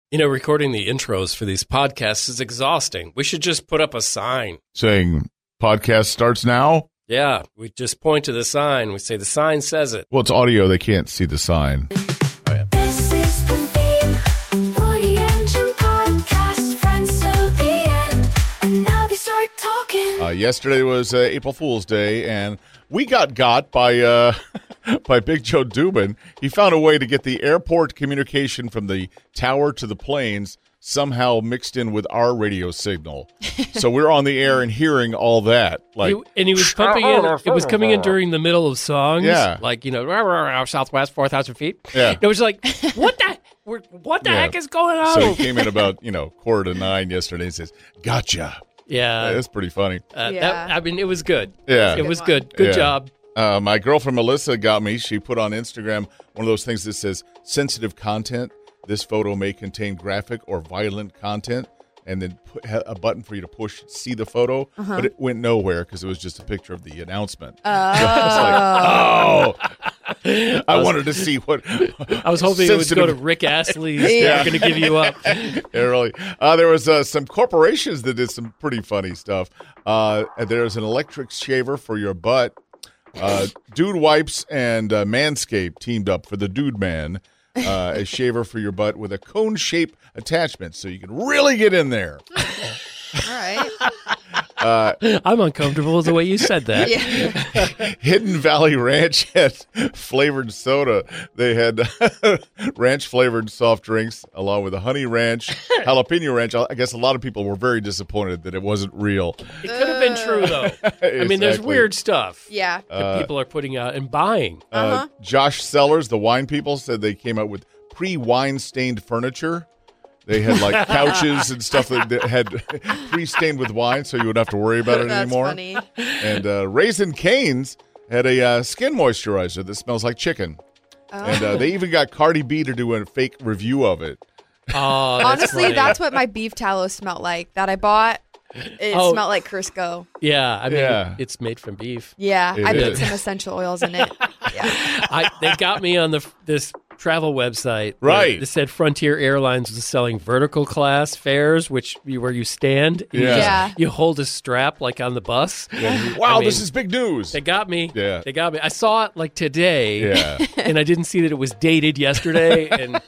Recording the intros for these podcasts is exhausting. We should just put up a sign. Saying, podcast starts now? Yeah, we just point to the sign. We say, the sign says it. Well, it's audio. They can't see the sign. Oh, yeah. This is the theme for the Engine Podcast. Friends till the end. And now they start talking. Yesterday was April Fool's Day, and we got by by Big Joe Dubin. He found a way to get the airport communication from the tower to the planes somehow mixed in with our radio signal. So we're on the air and hearing all that. He was pumping in. It was coming in during the middle of songs. Yeah. Like, Southwest, 4,000 feet. Yeah. It was like, what the heck is going on? So he came in about, 8:45 yesterday and says, gotcha. Yeah. That's pretty funny. It was good. Yeah. It was good. Good job. My girlfriend Melissa got me. She put on Instagram one of those things that says sensitive content. This photo may contain graphic or violent content, and then put a button for you to push see the photo, but it went nowhere because it was just a picture of the announcement. I wanted to see what. I was hoping it would go to Rick Astley's. They're going to give you up. Yeah, really. There was some corporations that did some pretty funny stuff. There's an electric shaver for your butt. Dude Wipes and Manscaped teamed up for the Dude Man. A shaver for your butt with a cone-shaped attachment, so you can really get in there. All right. I'm uncomfortable with the way you said that. Yeah. Hidden Valley Ranch had flavored soda. They had ranch-flavored soft drinks along with a honey ranch, jalapeno ranch. I guess a lot of people were very disappointed that it wasn't real. It could have been true, though. I mean, there's weird stuff Yeah. that people are putting out and buying. Josh Sellers, the wine people, said they came out with pre-wine stained furniture. They had like couches and stuff that had pre-stained with wine, so you wouldn't have to worry about it That's anymore. funny. And Raising Cane's had a skin moisturizer that smells like chicken. And they even got Cardi B to do a fake review of it. Oh, that's Honestly, funny. that's what my beef tallow smelled like that I bought. It smelled like Crisco. Yeah, I mean, Yeah. it's made from beef. Yeah, It I put is. some essential oils in it. Yeah. They got me on this travel website. Right. It said Frontier Airlines was selling vertical class fares, where you stand. And Yeah. you hold a strap like on the bus. Wow, I mean, this is big news. They got me. Yeah. They got me. I saw it like today. Yeah. And I didn't see that it was dated yesterday. And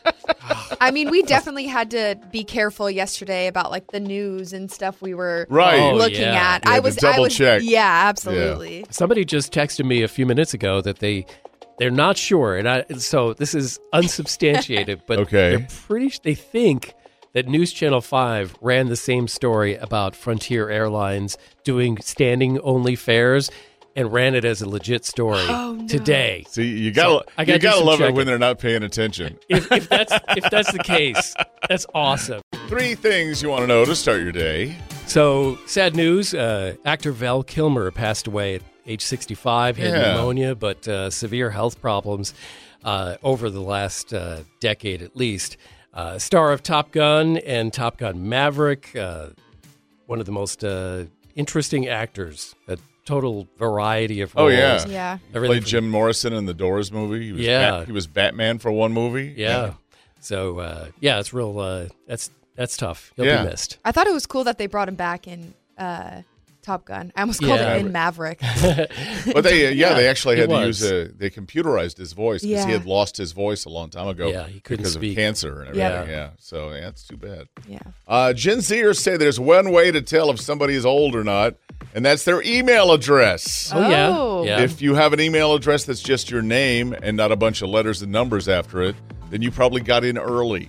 I mean, we definitely had to be careful yesterday about like the news and stuff we were Right. looking yeah. at. You had to double check. Yeah, absolutely. somebody just texted me a few minutes ago that they're not sure, and so this is unsubstantiated, but Okay. they think that News Channel 5 ran the same story about Frontier Airlines doing standing only fares and ran it as a legit story today. See, you gotta I gotta do some love it checking. when they're not paying attention. If that's the case, that's awesome. 3 things you want to know to start your day. So, sad news, actor Val Kilmer passed away at age 65. He had pneumonia, but severe health problems over the last decade at least. Star of Top Gun and Top Gun Maverick, one of the most interesting actors, a total variety of roles. Oh, yeah. Yeah. Everything Played from- Jim Morrison in the Doors movie. He was Yeah. he was Batman for one movie. Yeah. So, it's real, that's tough. He'll Yeah. be missed. I thought it was cool that they brought him back in Top Gun. I almost called Yeah. it in Maverick. But they actually he had to was. use they computerized his voice because he Yeah. had lost his voice a long time ago. Yeah, he couldn't because speak. of cancer and everything. Yeah. So that's too bad. Yeah. Gen Zers say there's one way to tell if somebody is old or not, and that's their email address. Oh, Oh. yeah. If you have an email address that's just your name and not a bunch of letters and numbers after it, then you probably got in early.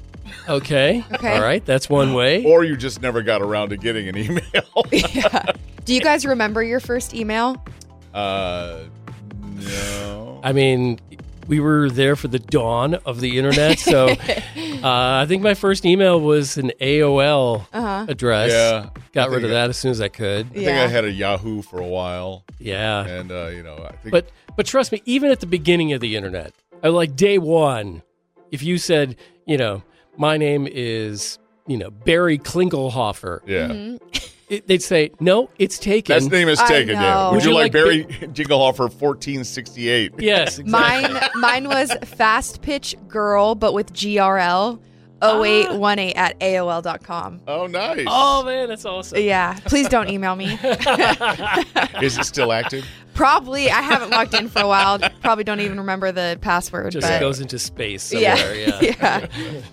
Okay. Okay. All right. That's one way. Or you just never got around to getting an email. Do you guys remember your first email? No. I mean, we were there for the dawn of the internet, so I think my first email was an AOL address. Yeah. Got rid of that as soon as I could. I think I had a Yahoo for a while. Yeah. And, I think. But trust me, even at the beginning of the internet, like day one, if you said, my name is, Barry Klingelhofer, yeah. they'd say, no, it's taken. That name is I taken, yeah. know. Would you like Would you Barry Jinglehoffer 1468? Yes, exactly. Mine was Fast Pitch Girl, but with GRL. 0818@AOL.com. Oh, nice. Oh, man, that's awesome. Yeah, please don't email me. Is it still active? Probably. I haven't logged in for a while. Probably don't even remember the password. Just but goes into space somewhere. yeah.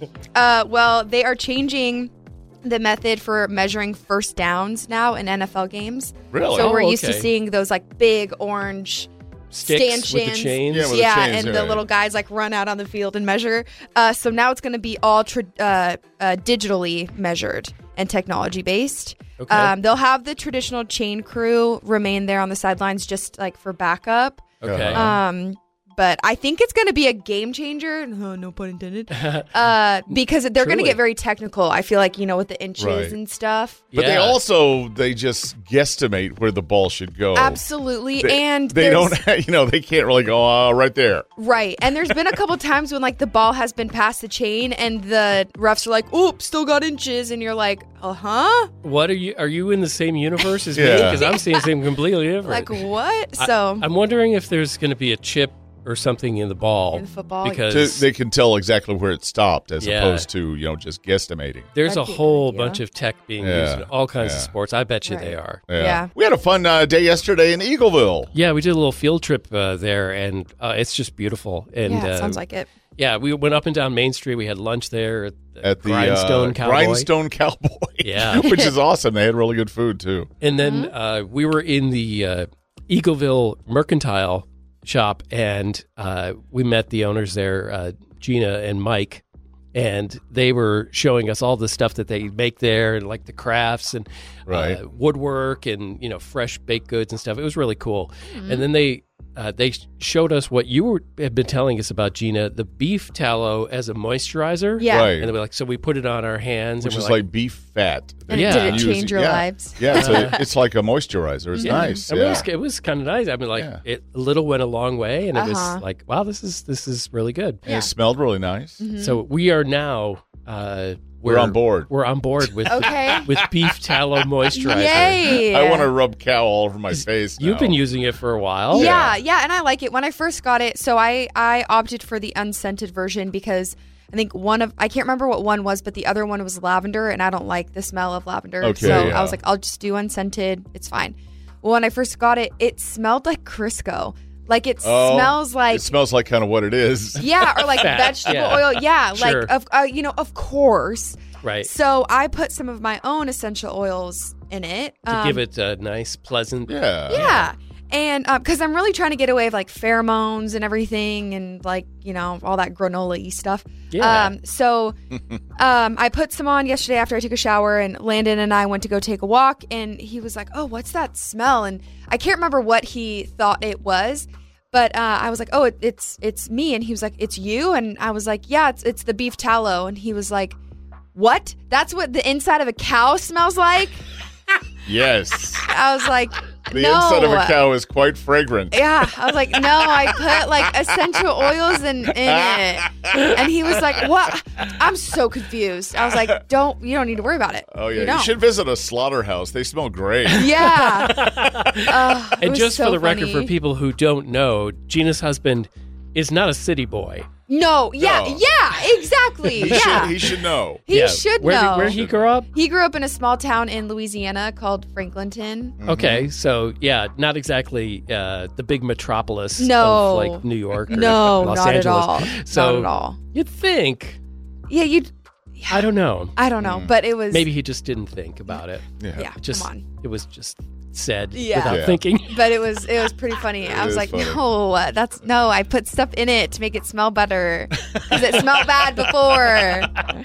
Well, they are changing the method for measuring first downs now in NFL games. Really? So Oh, we're used to okay. seeing those like big orange Sticks with the stanchions. chains. Yeah, with the Yeah, chains, and the right. little guys like run out on the field and measure. So now it's going to be all digitally measured and technology based. Okay. They'll have the traditional chain crew remain there on the sidelines just like for backup. Okay. But I think it's going to be a game changer. No pun intended. Because they're going to Truly. get very technical. I feel like, with the inches Right. and stuff. But Yeah. they just guesstimate where the ball should go. Absolutely. They, And they there's- don't, they can't really go, right there. Right. And there's been a couple times when like the ball has been past the chain and the refs are like, "Oop, still got inches." And you're like, "Uh-huh." What are you in the same universe as me? Yeah. Because I'm seeing something completely different. Like what? So I'm wondering if there's going to be a chip or something in the ball. In football? Because They can tell exactly where it stopped as Yeah. opposed to, just guesstimating. there's That'd a be a whole good idea. bunch of tech being Yeah. used in all kinds of Yeah. sports. I bet you they Right. are. Yeah. We had a fun day yesterday in Eagleville. Yeah, we did a little field trip there, and it's just beautiful. And yeah, it sounds like it. yeah, we went up and down Main Street. We had lunch there At the Grindstone Cowboy. Grindstone Cowboy. Yeah. Which is awesome. They had really good food, too. And then we were in the Eagleville Mercantile shop, and we met the owners there, Gina and Mike, and they were showing us all the stuff that they make there, and like the crafts and Right. woodwork and fresh baked goods and stuff. It was really cool. And then they showed us what you had been telling us about, Gina, the beef tallow as a moisturizer. Yeah. Right. And they were like, so we put it on our hands, Which and is we're like beef fat. And Yeah. did it Use change your yeah. lives? Yeah, it's like a moisturizer. It's nice. I mean, Yeah. it was kind of nice. I mean, like Yeah. it a little went a long way, and it was Uh-huh. like, wow, this is really good. And it smelled really nice. Mm-hmm. So we are now We're on board. We're on board with Okay. with beef tallow moisturizer. Yay! I want to rub cow all over my face now. You've been using it for a while. Yeah, and I like it. When I first got it, so I opted for the unscented version because I think I can't remember what one was, but the other one was lavender, and I don't like the smell of lavender. Okay, so yeah. I was like, I'll just do unscented. It's fine. Well, when I first got it, it smelled like Crisco. Like it smells like It smells like kind of what it is. yeah, or like Fat, vegetable yeah. oil. Yeah, Sure. like of course. Right. So I put some of my own essential oils in it To give it a nice, pleasant. Yeah. Yeah. And because I'm really trying to get away with like pheromones and everything and like, all that granola-y stuff. Yeah. So I put some on yesterday after I took a shower, and Landon and I went to go take a walk, and he was like, "Oh, what's that smell?" And I can't remember what he thought it was. But I was like, "Oh, it's me." And he was like, "It's you?" And I was like, "Yeah, it's the beef tallow." And he was like, "What? That's what the inside of a cow smells like?" Yes. I was like, The "No." inside of a cow is quite fragrant. Yeah, I was like, "No, I put like essential oils in it." And he was like, "What?" I'm so confused. I was like, you don't need to worry about it. Oh, yeah. You don't. should visit a slaughterhouse. They smell great. Yeah. It And was just so for the record, funny. for people who don't know, Gina's husband is not a city boy. No, yeah, No. yeah, exactly. He should know. He should know. Where he grew up? He grew up in a small town in Louisiana called Franklinton. Okay, so yeah, not exactly the big metropolis No. of like New York or No, Los not Angeles. at all. So Not at all. you'd think, Yeah, I don't know. I don't know, but it was Maybe he just didn't think about it. yeah. Just Come on. it was just said Yeah. without Yeah. thinking. But it was pretty funny. I was is like, funny. no, I put stuff in it to make it smell better because it smelled bad before.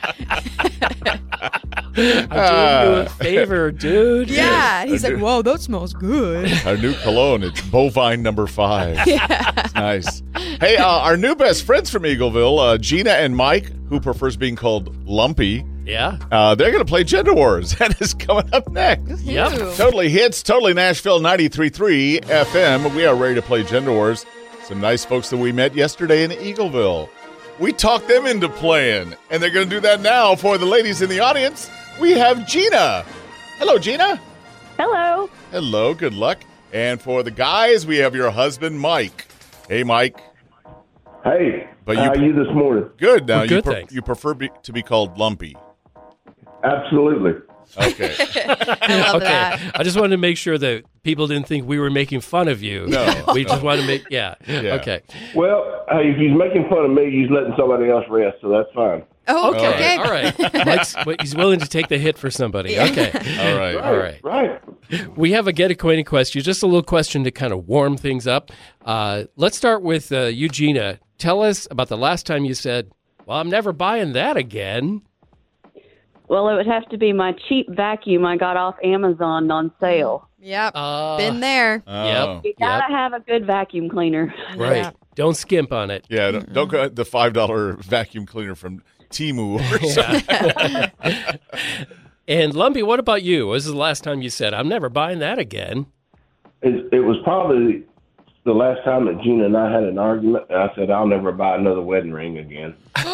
I'm doing you a favor, dude. Yeah, he's like, whoa, that smells good. Our new cologne, it's Bovine number 5. It's nice. Hey, our new best friends from Eagleville, Gina and Mike, who prefers being called Lumpy, Yeah. they're going to play Gender Wars. That is coming up next. Yep. Totally Hits, Totally Nashville 93.3 FM. We are ready to play Gender Wars. Some nice folks that we met yesterday in Eagleville. We talked them into playing, and they're going to do that now for the ladies in the audience. We have Gina. Hello, Gina. Hello. Hello, good luck. And for the guys, we have your husband, Mike. Hey, Mike. Hey, But how are you this morning? Good. Now, Well, good, thanks. you prefer to be called Lumpy. Absolutely. Okay. I love Okay, that. I just wanted to make sure that people didn't think we were making fun of you. No. We just want to make, yeah. Yeah. Okay. Well, hey, if he's making fun of me, he's letting somebody else rest, so that's fine. Oh, okay. All right. He's willing to take the hit for somebody. Okay. All right. All right. Right. We have a get acquainted question, just a little question to kind of warm things up. Let's start with Eugenia. Tell us about the last time you said, well, I'm never buying that again. Well, it would have to be my cheap vacuum I got off Amazon on sale. Yep. Uh, Been there. Oh. You gotta have a good vacuum cleaner. Right. Yeah. Don't skimp on it. Yeah, don't go the $5 vacuum cleaner from Temu or something. And Lumpy, what about you? When was the last time you said, I'm never buying that again? It was probably the last time that Gina and I had an argument. And I said, I'll never buy another wedding ring again.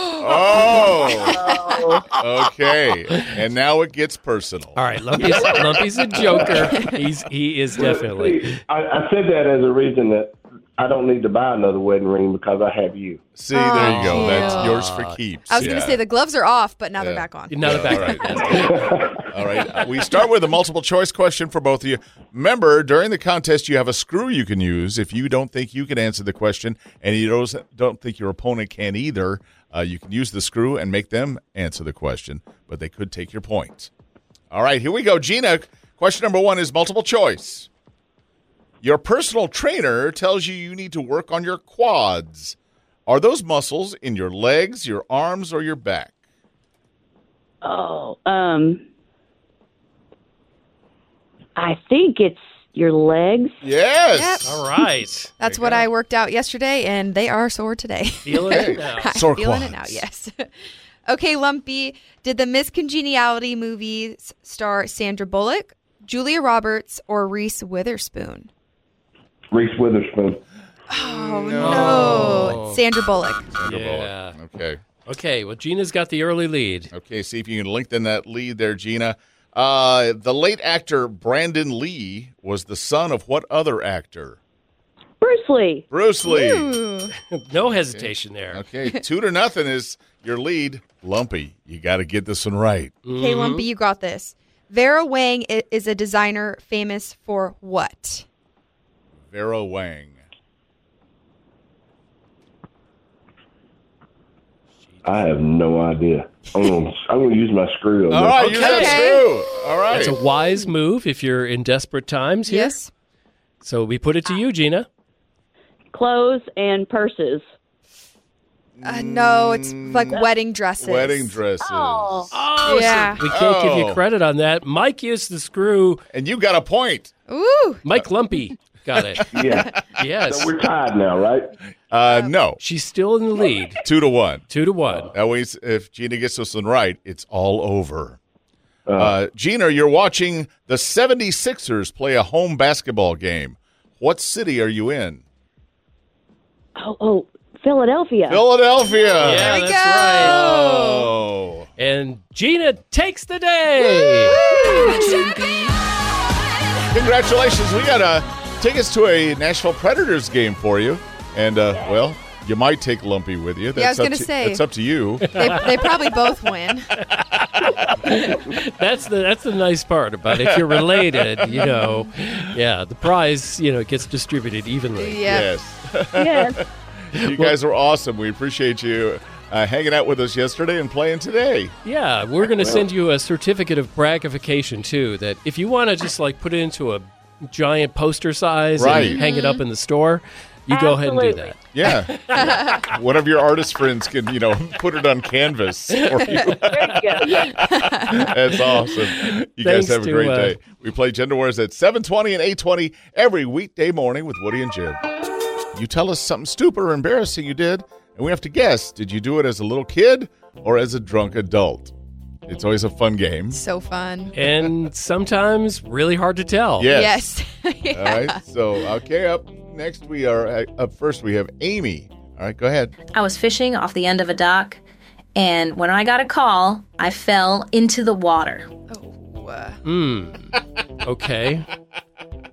Oh, okay. And now it gets personal. All right, Lumpy's a joker. He is definitely. See, I said that as a reason that I don't need to buy another wedding ring because I have you. See, there you go. cute. That's yours for keeps. I was going to say the gloves are off, but now they're Yeah. back on. Now the back. All right. All right. We start with a multiple choice question for both of you. Remember, during the contest, you have a screw you can use if you don't think you can answer the question and you don't think your opponent can either. You can use the screw and make them answer the question, but they could take your point. All right, here we go. Gina, question number 1 is multiple choice. Your personal trainer tells you need to work on your quads. Are those muscles in your legs, your arms, or your back? Oh, I think it's your legs. Yes. All right. That's what I worked out yesterday, and they are sore today. Feeling it now. I'm Sore feeling it now, quads. yes. Okay, Lumpy, did the Miss Congeniality movies star Sandra Bullock, Julia Roberts, or Reese Witherspoon? Reese Witherspoon. Oh, no. It's Sandra Bullock. Yeah. Okay. Okay, well, Gina's got the early lead. Okay, see if you can lengthen that lead there, Gina. The late actor Brandon Lee was the son of what other actor? Bruce Lee. Bruce Lee. Ooh. No hesitation there. Okay, 2-0 is your lead. Lumpy, you got to get this one right. Okay, Lumpy, you got this. Vera Wang is a designer famous for what? Vera Wang. I have no idea. I'm gonna use my screw on All this. right, use that Okay. screw. All right. It's a wise move if you're in desperate times here. Yes. So we put it to you, Gina. Clothes and purses. No, it's like wedding dresses. Wedding dresses. Oh. Oh, Yeah. so we can't give you Oh. credit on that. Mike used the screw. And you got a point. Ooh. Mike Lumpy got it. Yeah. Yes. So we're tied now, right? No. She's still in the lead. 2-1. 2-1. That means if Gina gets this one right, it's all over. Gina, you're watching the 76ers play a home basketball game. What city are you in? Oh, Philadelphia. Philadelphia. Yeah, we that's go. right. Oh. And Gina takes the day. Congratulations. We got tickets to a Nashville Predators game for you. And, well, you might take Lumpy with you. I was up gonna to- say. That's up to you. They probably both win. That's the nice part about it. If you're related, yeah, the prize, gets distributed evenly. Yeah. Yes. Yes. You guys are awesome. We appreciate you hanging out with us yesterday and playing today. Yeah, we're going to send you a certificate of braggification, too, that if you want to just, put it into a giant poster size Right. and hang it up in the store, you go ahead and do Absolutely. that. Yeah. One of your artist friends can, put it on canvas for you. There you go. That's awesome. You guys Thanks have a to, great day. We play Gender Wars at 7:20 and 8:20 every weekday morning with Woody and Jim. You tell us something stupid or embarrassing you did, and we have to guess, did you do it as a little kid or as a drunk adult? It's always a fun game. So fun. And sometimes really hard to tell. Yes. Yes. All right. So, okay, up next up first we have Amy. All right, go ahead. I was fishing off the end of a dock, and when I got a call, I fell into the water. Okay.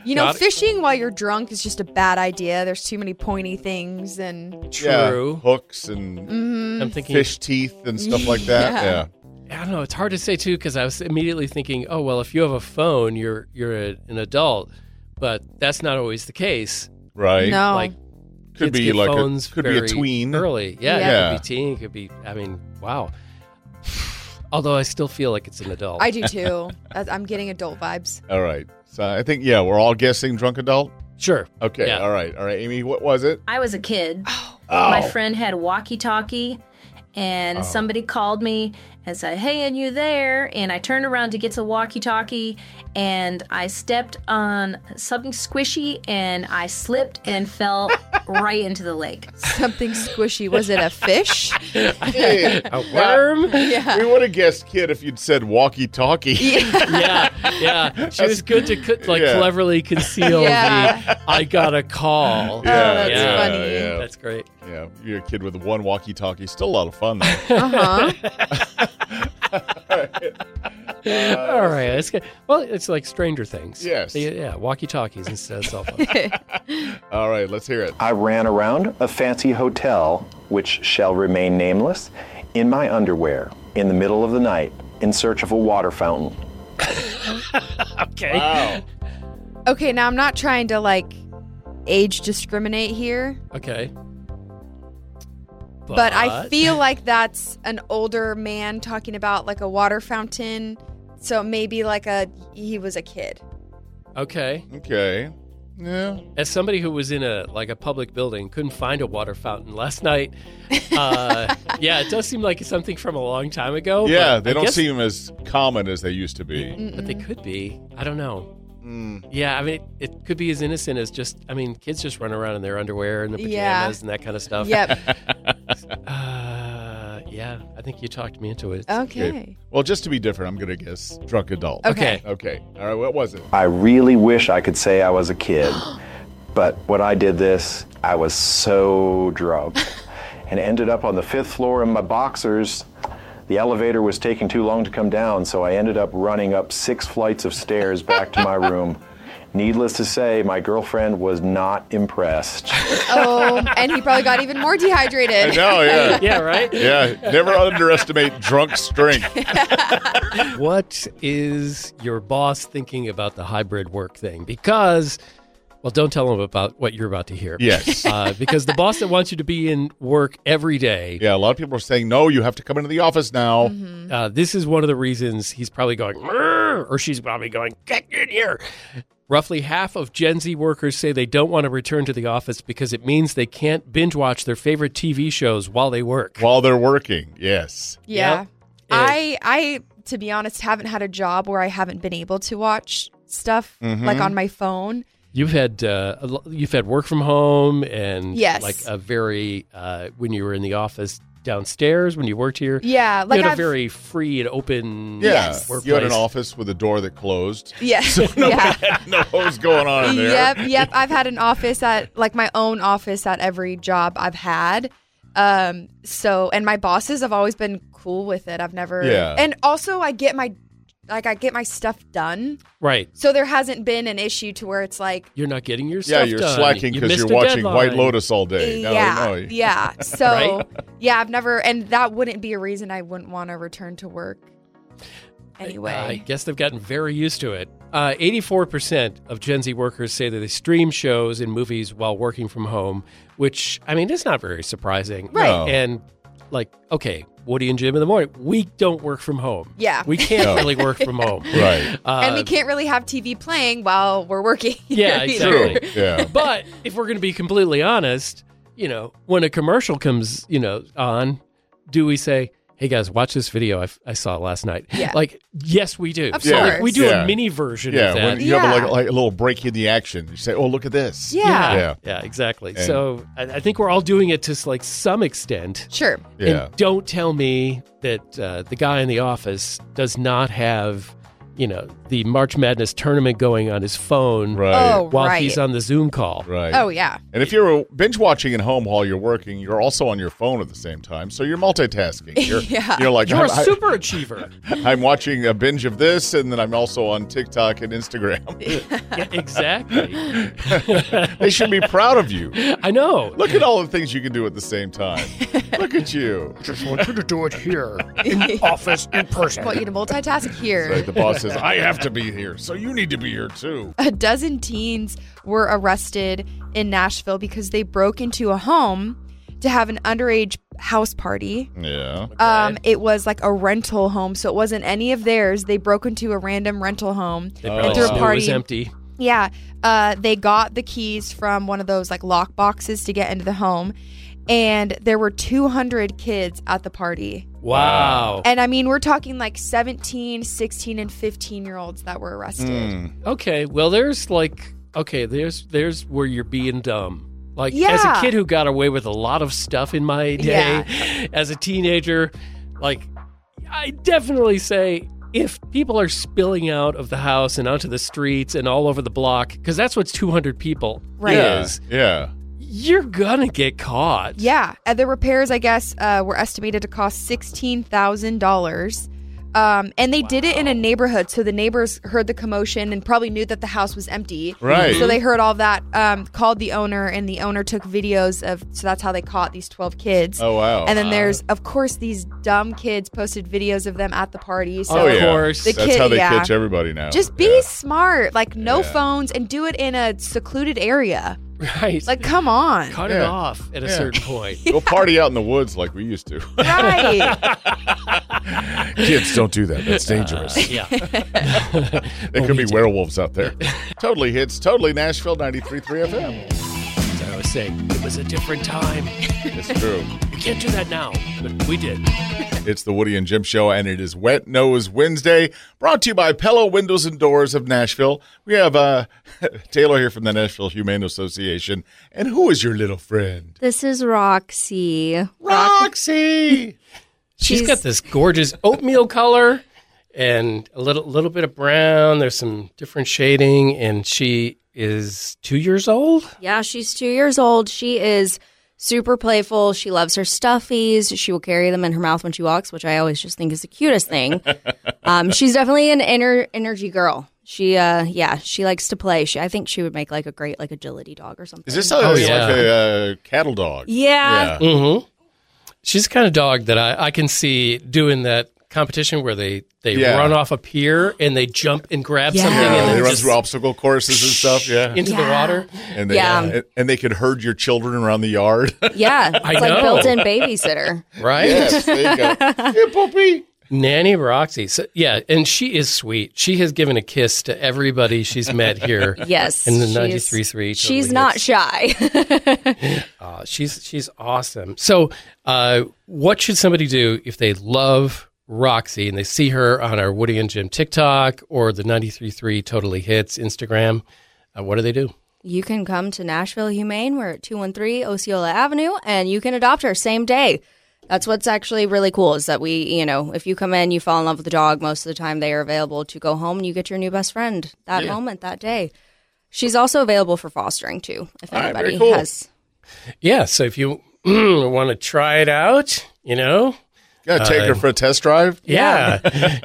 You know, Got it. fishing while you're drunk is just a bad idea. There's too many pointy things and True. Yeah, hooks and I'm thinking. fish teeth and stuff like that. Yeah. Yeah. I don't know. It's hard to say too because I was immediately thinking, oh well, if you have a phone, you're an adult, but that's not always the case. Right. no. Like Could kids be get like phones could be a very tween. early. Yeah, Yeah. it could be teen. It could be. I mean, wow. Although I still feel like it's an adult. I do too. I'm getting adult vibes. All right. So I think we're all guessing drunk adult. Sure. Okay. Yeah. All right. Amy, what was it? I was a kid. Oh. My friend had a walkie-talkie, and somebody called me and said, "Hey, are you there?" And I turned around to get to the walkie-talkie, and I stepped on something squishy, and I slipped and fell right into the lake. Something squishy. Was it a fish? Hey, A worm? Yeah. we would have guessed kid if you'd said walkie-talkie. Yeah. She was good to Yeah. cleverly conceal Yeah. the I got a call. that's yeah. funny. Yeah. That's great. Yeah, you're a kid with one walkie-talkie. Still a lot of fun, though. Uh-huh. All right. It's good. Well, it's like Stranger Things. Yes. Yeah, walkie-talkies instead of cell phones. All right, let's hear it. I ran around a fancy hotel, which shall remain nameless, in my underwear in the middle of the night in search of a water fountain. Okay. Wow. Okay, now I'm not trying to age discriminate here, Okay. but I feel like that's an older man talking about like a water fountain. So maybe he was a kid. Okay. Okay. Yeah. As somebody who was in a public building, couldn't find a water fountain last night. Yeah, it does seem like something from a long time ago. Yeah, but they I don't guess- seem as common as they used to be. But they could be. I don't know. Mm. Yeah, I mean, it could be as innocent as kids just run around in their underwear and the pajamas Yeah. and that kind of stuff. Yep. Yeah, I think you talked me into it. Okay. Well, just to be different, I'm going to guess drunk adult. Okay. Okay. All right, what was it? I really wish I could say I was a kid, but when I did this, I was so drunk and ended up on the 5th floor in my boxers. The elevator was taking too long to come down, so I ended up running up 6 flights of stairs back to my room. Needless to say, my girlfriend was not impressed. Oh, and he probably got even more dehydrated. I know, yeah. Yeah, right? Yeah, never underestimate drunk strength. What is your boss thinking about the hybrid work thing? Because, well, don't tell him about what you're about to hear. Yes. Because the boss that wants you to be in work every day, Yeah, a lot of people are saying, no, you have to come into the office now. this is one of the reasons he's probably going, "Mrr," or she's probably going, "Get in here." Roughly half of Gen Z workers say they don't want to return to the office because it means they can't binge watch their favorite TV shows while they work. While they're working, yes. Yeah. Yep. I to be honest, haven't had a job where I haven't been able to watch stuff like on my phone. You've had work from home and Yes. like a very when you were in the office downstairs when you worked here. Yeah, You like had a I've very free and open Yeah. Yes. workplace. You had an office with a door that closed. Yes. Nobody yeah. had to know what was going on in there. Yep. I've had an office my own office at every job I've had. So, and my bosses have always been cool with it. I've never, Yeah. and also I get my stuff done. Right. So there hasn't been an issue to where it's like, You're not getting your Yeah, stuff you're done. slacking You because missed you're a watching deadline. White Lotus all day. No, no. yeah. So, Right? yeah, I've never, and that wouldn't be a reason I wouldn't want to return to work anyway. I guess they've gotten very used to it. 84% of Gen Z workers say that they stream shows and movies while working from home, which, I mean, it's not very surprising. Right. No. And, okay, Woody and Jim in the morning, we don't work from home. Yeah. We can't No. really work from home. Right. And we can't really have TV playing while we're working. Yeah, either. exactly. True. Yeah. But if we're going to be completely honest, when a commercial comes, on, do we say, "Hey guys, watch this video I saw last night"? Yeah. Yes, we do. Of So, course. we do Yeah. a mini version Yeah, of that. when you have Yeah. like a little break in the action, you say, "Oh, look at this." Yeah. Yeah. Exactly. And- So I think we're all doing it to some extent. Sure. Yeah. And don't tell me that the guy in the office does not have the March Madness tournament going on his phone Right. Oh, while right. he's on the Zoom call. Right. Oh, yeah. And if you're binge watching at home while you're working, you're also on your phone at the same time. So you're multitasking. Yeah. You're like, You're a I'm- super achiever. I'm watching a binge of this, and then I'm also on TikTok and Instagram. Yeah, exactly. They should be proud of you. I know. Look at all the things you can do at the same time. Look at you. Just want you to do it here in the office in person. I want you to multitask here. Like the boss says, I have to be here, so you need to be here too. A dozen teens were arrested in Nashville because they broke into a home to have an underage house party. Yeah. It was like a rental home, so it wasn't any of theirs. They broke into a random rental home They and probably threw a knew it party. was empty. Yeah. They got the keys from one of those like lock boxes to get into the home. And there were 200 kids at the party. Wow. And I mean, we're talking like 17, 16, and 15-year-olds that were arrested. Okay. Well, there's where you're being dumb. Like as Yeah. a kid who got away with a lot of stuff in my day, as a teenager, like I definitely say if people are spilling out of the house and onto the streets and all over the block, because that's what 200 people Right. is, Yeah. you're gonna get caught. Yeah. And the repairs, I guess, were estimated to cost $16,000. And they did it in a neighborhood, so the neighbors heard the commotion and probably knew that the house was empty. Right. So they heard all that, called the owner, and the owner took videos of, so that's how they caught these 12 kids. Oh, wow. And then there's, of course, these dumb kids posted videos of them at the party. So Oh, yeah. course. The That's kid- how they yeah. catch everybody now. just be Yeah. smart. Like, no Yeah. phones, and do it in a secluded area. Right. Like, come on. Cut it Yeah. off at a Yeah. certain point. Go party out in the woods like we used to. Right. Kids, don't do that. That's dangerous. Yeah. There could be werewolves out there. Totally hits. Totally Nashville 93.3 FM. As I was saying, it was a different time. It's true. You can't do that now, but we did. It's the Woody and Jim Show, and it is Wet Nose Wednesday, brought to you by Pella Windows and Doors of Nashville. We have Taylor here from the Nashville Humane Association. And who is your little friend? This is Roxy. Roxy! She's got this gorgeous oatmeal color and a little bit of brown. There's some different shading, and she is 2 years old. Yeah, she's 2 years old. She is super playful. She loves her stuffies. She will carry them in her mouth when she walks, which I always just think is the cutest thing. She's definitely an energy girl. She likes to play. I think she would make like a great like agility dog or something. Is this yeah. like a cattle dog? Yeah. Mm-hmm. She's the kind of dog that I can see doing that competition where they Yeah. run off a pier and they jump and grab something and They then run just through obstacle courses and stuff, yeah. into the water. And they, Yeah. and they could herd your children around the yard. Yeah. It's I like know. built-in babysitter. Right? Yes, there you go. Hey, puppy. Nanny Roxy. So, yeah, and she is sweet. She has given a kiss to everybody she's met here. Yes. In the she's- 93.3. She's Totally not Hits. shy. She's awesome. So, what should somebody do if they love Roxy and they see her on our Woody and Jim TikTok or the 93.3 Totally Hits Instagram? What do they do? You can come to Nashville Humane. We're at 213 Osceola Avenue, and you can adopt her same day. That's what's actually really cool is that if you come in, you fall in love with the dog, most of the time they are available to go home and you get your new best friend that moment, that day. She's also available for fostering too, if All right, anybody very cool. has. Yeah, so if you want to try it out, Gotta take her for a test drive. yeah.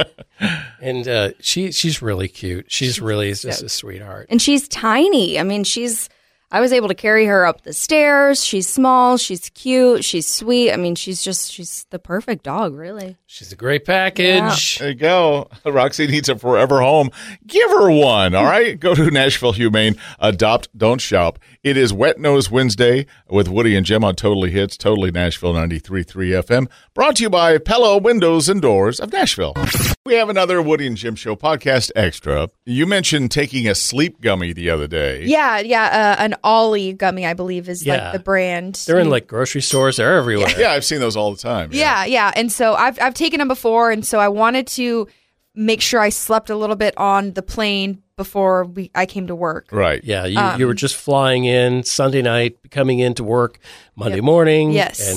And she's really cute. She's really just a sweetheart. And she's tiny. I mean, I was able to carry her up the stairs. She's small. She's cute. She's sweet. I mean, she's the perfect dog, really. She's a great package. There you go. Roxy needs a forever home. Give her one, all right? Go to Nashville Humane. Adopt, don't shop. It is Wet Nose Wednesday with Woody and Jim on Totally Hits, Totally Nashville 93.3 FM. Brought to you by Pella Windows and Doors of Nashville. We have another Woody and Jim Show podcast extra. You mentioned taking a sleep gummy the other day. Yeah. An Ollie gummy, I believe, is Yeah. like the brand. They're in like grocery stores. They're everywhere. Yeah, I've seen those all the time. Yeah. And so I've taken them before, and so I wanted to make sure I slept a little bit on the plane before I came to work. Right. Yeah, you were just flying in Sunday night, coming into work Monday morning. Yes. And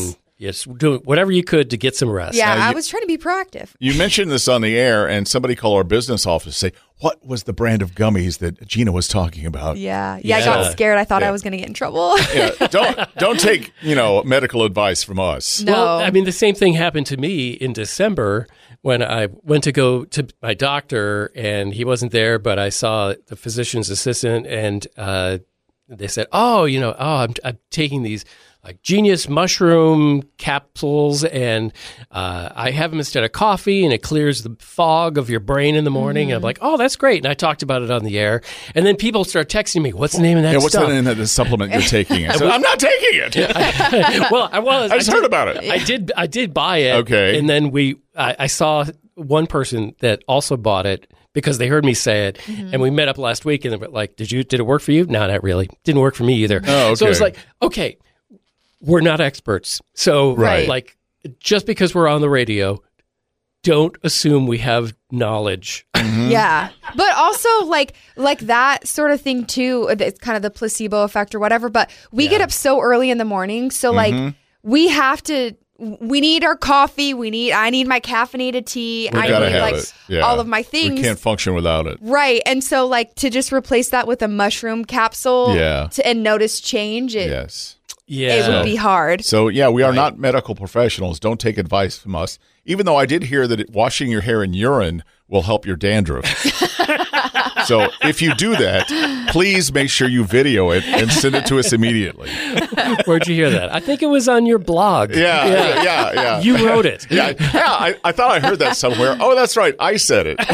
Yes, do whatever you could to get some rest. Yeah, Now, I was trying to be proactive. You mentioned this on the air, and somebody called our business office to say, what was the brand of gummies that Gina was talking about? Yeah, I got scared. I thought Yeah. I was going to get in trouble. Yeah, don't take medical advice from us. No. Well, I mean, the same thing happened to me in December when I went to go to my doctor, and he wasn't there, but I saw the physician's assistant, and they said, I'm taking these like Genius mushroom capsules, and I have them instead of coffee, and it clears the fog of your brain in the morning. And I'm like, oh, that's great. And I talked about it on the air. And then people start texting me, what's the name of that What's stuff? the name of the supplement you're taking? I said, I'm not taking it. Well, I was. I just heard about it. I did buy it. Okay. And then I saw one person that also bought it because they heard me say it, and we met up last week, and they were like, did it work for you? No, not really. Didn't work for me either. Oh, okay. So I was like, okay, we're not experts. So Right. like, just because we're on the radio, don't assume we have knowledge. Yeah. But also like that sort of thing too, it's kind of the placebo effect or whatever, but we get up so early in the morning. So like we need our coffee. I need my caffeinated tea. We I gotta need have like it. Yeah. all of my things. We can't function without it. Right. And so like to just replace that with a mushroom capsule Yeah. and notice change, Yes. Yeah. it would be hard. So, yeah, we are not medical professionals. Don't take advice from us. Even though I did hear that washing your hair in urine will help your dandruff. So if you do that, please make sure you video it and send it to us immediately. Where'd you hear that? I think it was on your blog. Yeah. You wrote it. Yeah, I thought I heard that somewhere. Oh, that's right. I said it.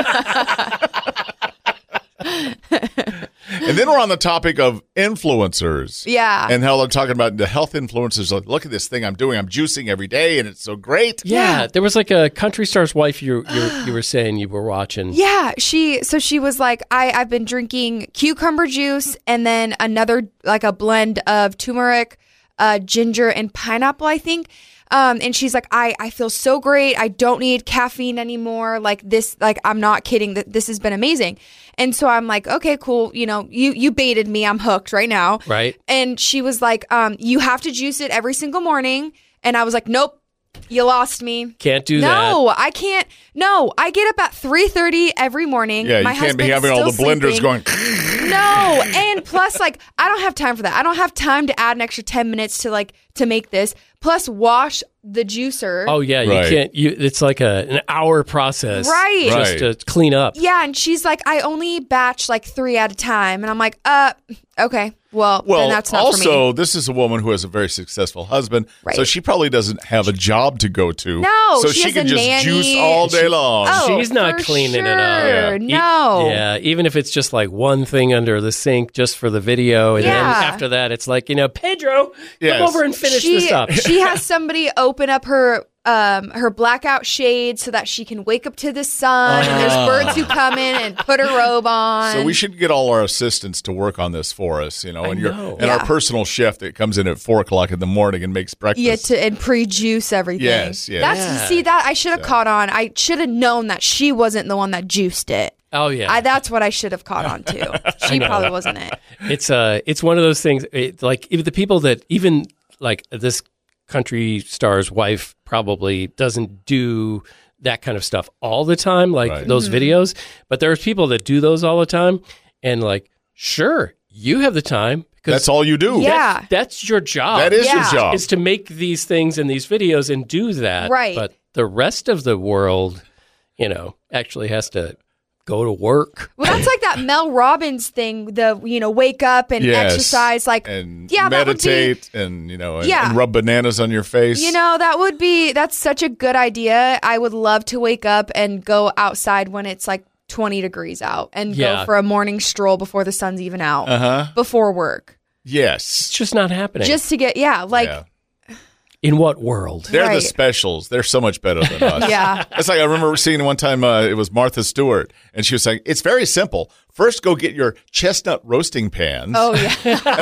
And then we're on the topic of influencers. Yeah. And how they're talking about the health influencers. Like, look at this thing I'm doing. I'm juicing every day, and it's so great. Yeah, there was like a country star's wife you were saying you were watching. Yeah, she was like, I've been drinking cucumber juice and then another like a blend of turmeric, ginger, and pineapple, I think. And she's like, I feel so great. I don't need caffeine anymore. Like this, like I'm not kidding. This has been amazing. And so I'm like, okay, cool. You baited me. I'm hooked right now. Right. And she was like, you have to juice it every single morning. And I was like, nope. You lost me. Can't do that. No, I can't. No, I get up at 3:30 every morning. Yeah, My you can't be husband's having all the still blenders sleeping. going. No, and plus, like, I don't have time for that. I don't have time to add an extra 10 minutes to make this. Plus, wash the juicer. Oh yeah, you Right. can't. It's like an hour process, Right. Just to clean up. Yeah, and she's like, I only batch like 3 at a time, and I'm like, okay, well, Well, then that's not for me. also, this is a woman who has a very successful husband, Right. so she probably doesn't have a job to go to. No, so she has can a just nanny. juice all day long. Oh, She's not for cleaning it up. sure. Yeah. No. Yeah, even if it's just like one thing under the sink just for the video, and then Yeah. after that, it's like Pedro, Yes. come over and finish this up. She has somebody open up her blackout shade so that she can wake up to the sun. And there's birds who come in and put her robe on. So we should get all our assistants to work on this for us, and know. and our Yeah. personal chef that comes in at 4:00 in the morning and makes breakfast. and pre-juice everything. Yes. See that I should have caught on. I should have known that she wasn't the one that juiced it. Oh yeah, That's what I should have caught on to. She probably wasn't it. it's one of those things. Like even the people that even like this country star's wife probably doesn't do that kind of stuff all the time, like Right. those videos. But there's people that do those all the time, and like, sure, you have the time because That's all you do. Yeah. that's your job. That is your Yeah. job. is to make these things and these videos and do that. Right. But the rest of the world, actually has to go to work. Well, that's like that Mel Robbins thing, wake up and Yes. exercise, like, and yeah, meditate and Yeah. and rub bananas on your face. that's such a good idea. I would love to wake up and go outside when it's like 20 degrees out and Yeah. go for a morning stroll before the sun's even out, before work. Yes. It's just not happening. Just to get, Yeah. in what world? They're the Right. specials. They're so much better than us. Yeah. It's like I remember seeing one time it was Martha Stewart, and she was saying, it's very simple. First, go get your chestnut roasting pans. Oh, yeah.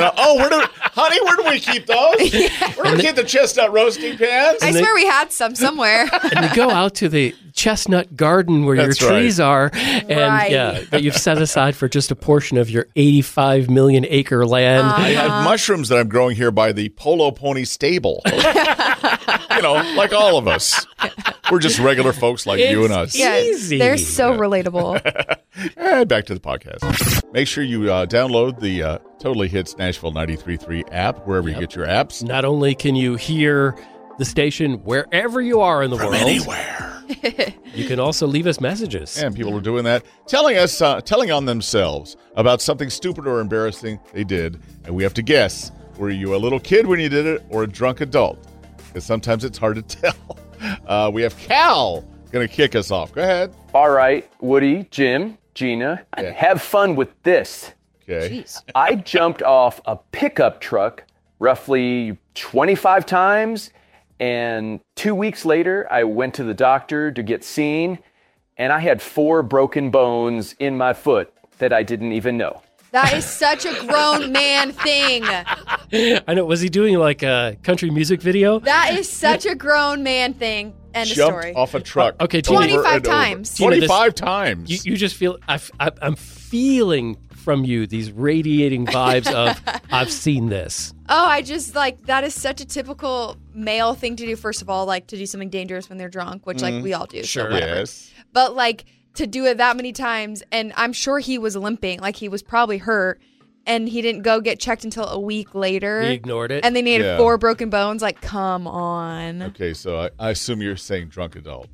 And where do we keep those? Where do we keep the chestnut roasting pans? I swear we had some somewhere. And you go out to the chestnut garden where That's your right. trees are, and Right. that you've set aside for just a portion of your 85 million acre land. I have mushrooms that I'm growing here by the Polo Pony Stable. like all of us. We're just regular folks like you and us. Yeah, Easy. they're so relatable. And back to the podcast. Make sure you download the Totally Hits Nashville 93.3 app, wherever you get your apps. Not only can you hear the station wherever you are in the world, Anywhere. you can also leave us messages. And people are doing that, telling on themselves about something stupid or embarrassing they did. And we have to guess, were you a little kid when you did it or a drunk adult? Because sometimes it's hard to tell. We have Cal going to kick us off. Go ahead. All right, Woody, Jim, Gina, have fun with this. Okay. I jumped off a pickup truck roughly 25 times, and 2 weeks later, I went to the doctor to get seen, and I had 4 broken bones in my foot that I didn't even know. That is such a grown man thing. I know. Was he doing like a country music video? That is such a grown man thing. End of Jumped story. off a truck. Okay, Tina, 25 times. Tina, 25 times. You just feel, I'm feeling from you these radiating vibes of, I've seen this. Oh, I just that is such a typical male thing to do. First of all, to do something dangerous when they're drunk, which we all do. Sure. So whatever. Yes. But to do it that many times, and I'm sure he was limping, he was probably hurt, and he didn't go get checked until a week later. He ignored it. And then he had 4 broken bones. Come on. Okay, so I assume you're saying drunk adult.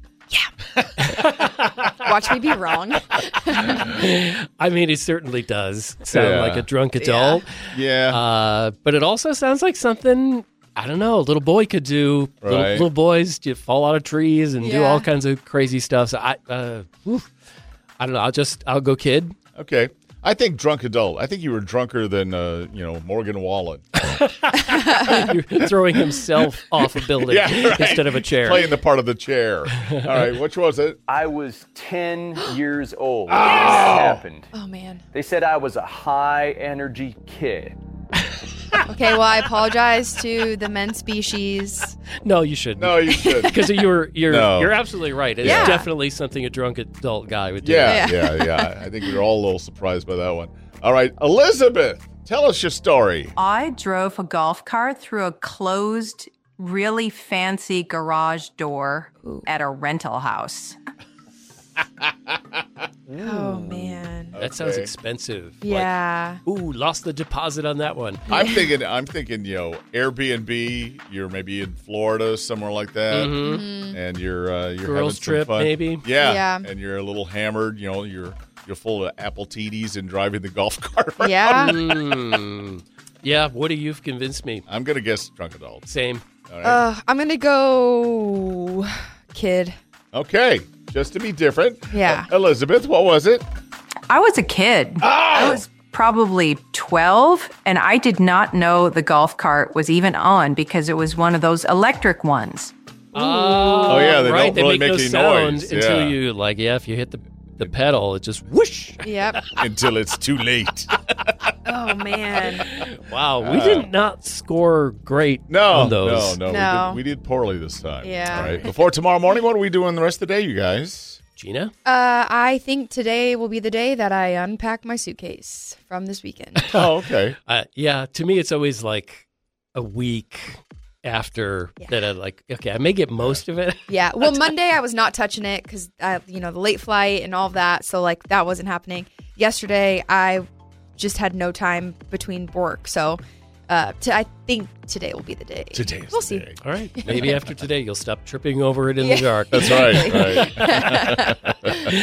Watch me be wrong. I mean, it certainly does sound like a drunk adult. Yeah. But it also sounds like something, I don't know, a little boy could do. Right. Little boys fall out of trees and do all kinds of crazy stuff. So I don't know. I'll go kid. Okay. I think drunk adult. I think you were drunker than, Morgan Wallen. You're throwing himself off a building instead of a chair. Playing the part of the chair. All right, which was it? I was 10 years old when that happened. Oh, man. They said I was a high-energy kid. Okay, well, I apologize to the men species. No, you shouldn't. No, you shouldn't. Because you're absolutely right. It's Yeah. definitely something a drunk adult guy would do. Yeah. I think we were all a little surprised by that one. All right, Elizabeth, tell us your story. I drove a golf cart through a closed, really fancy garage door at a rental house. Oh, man. That sounds expensive. Yeah. Lost the deposit on that one. I'm thinking, Airbnb. You're maybe in Florida, somewhere like that, and you're Girls having some trip, fun. maybe. Yeah, and you're a little hammered. You're full of apple TDs and driving the golf cart around. Yeah. Yeah, Woody, you've convinced me. I'm gonna guess drunk adult. Same. All right. I'm going to go kid. Okay, just to be different. Yeah. Elizabeth, what was it? I was a kid. I was probably 12, and I did not know the golf cart was even on because it was one of those electric ones. Oh, yeah, they don't really make no any sound noise. until you, if you hit the pedal, it just whoosh. Yep. Until it's too late. Oh, man. Wow, we did not score great on those. No. We did poorly this time. Yeah. All right. Before tomorrow morning, what are we doing the rest of the day, you guys? Gina? I think today will be the day that I unpack my suitcase from this weekend. Oh, okay. Yeah, to me, it's always like a week after that. I may get most of it. Yeah. Well, Monday I was not touching it because, the late flight and all of that. So, that wasn't happening. Yesterday, I just had no time between work. So, I think today will be the day. We'll see. Day. All right. Maybe after today, you'll stop tripping over it in the dark. That's right.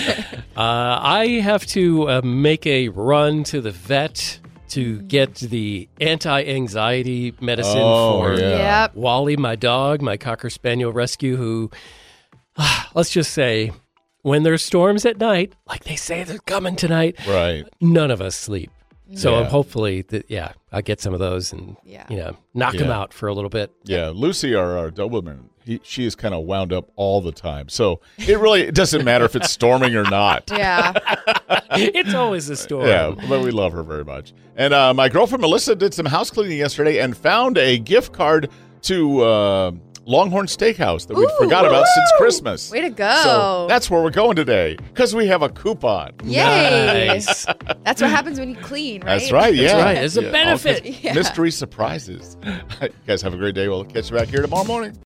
I have to make a run to the vet to get the anti-anxiety medicine for Wally, my dog, my Cocker Spaniel rescue, who, let's just say, when there's storms at night, like they say they're coming tonight, right? None of us sleep. So I'm hopefully I'll get some of those and knock them out for a little bit. Yeah, Lucy, our Doberman, she is kind of wound up all the time. So it doesn't matter if it's storming or not. Yeah. It's always a storm. Yeah, but we love her very much. And my girlfriend Melissa did some house cleaning yesterday and found a gift card to Longhorn Steakhouse that we'd forgot about since Christmas. Way to go. So that's where we're going today because we have a coupon. Yay. Nice. That's what happens when you clean, right? That's right, yeah. That's right. It's a benefit. Mystery surprises. You guys have a great day. We'll catch you back here tomorrow morning.